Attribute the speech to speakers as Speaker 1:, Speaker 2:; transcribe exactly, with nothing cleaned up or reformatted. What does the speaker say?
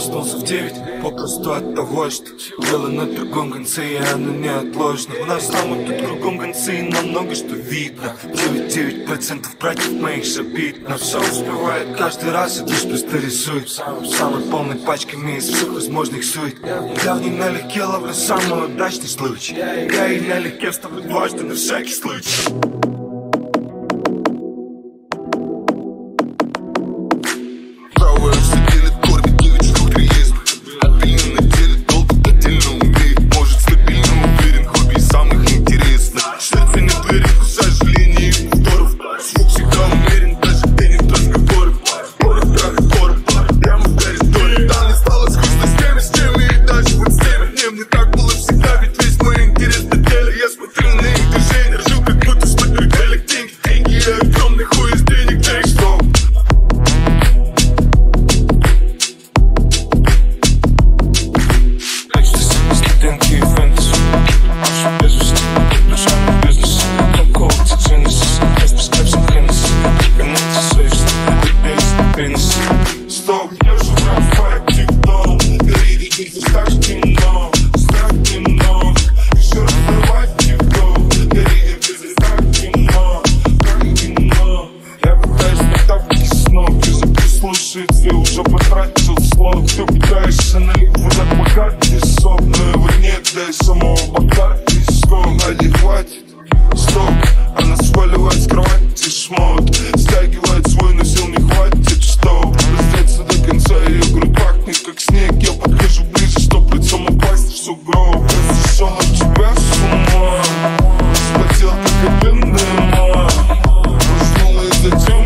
Speaker 1: проснулся в девять, попросту от того, что дело на другом конце, и оно неотложно. У нас там тут кругом концы, и нам много что видно. девяносто девять процентов против моих же бит. Но все успевает каждый раз, и лишь просто рисует самой полной пачками из всех возможных сует. Я в ней налегке ловлю самый удачный случай. Я и налегке вставлю дважды на всякий случай.
Speaker 2: Ты уже потратил слов, ты пытаешься налить вода по карте сок, но его нет, да и самого Бакарди скок. А не хватит, стоп, она сваливает с кровати шмот, стягивает свой, но сил не хватит, чтоб раздеться до конца. Ее грудь пахнет как снег, я подхожу ближе, чтоб лицом упасть в сугроб. Я сошел от тебя с ума, вспотел как один дыма, уснула из-за тебя.